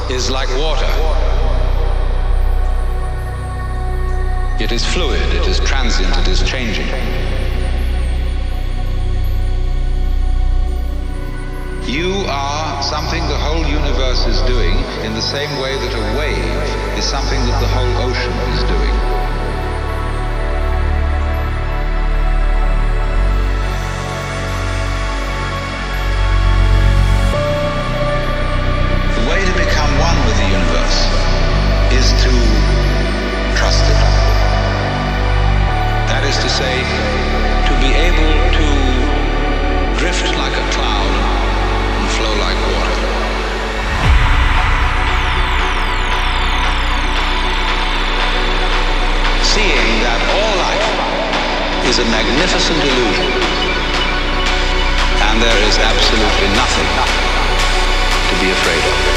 is like water. It is fluid, it is transient, it is changing. You are something the whole universe is doing in the same way that a wave is something that the whole ocean is doing. The way to become one with the universe is to trust it. That is to say, to be able to drift like a cloud and flow like water. Seeing that all life is a magnificent illusion and there is absolutely nothing to be afraid of.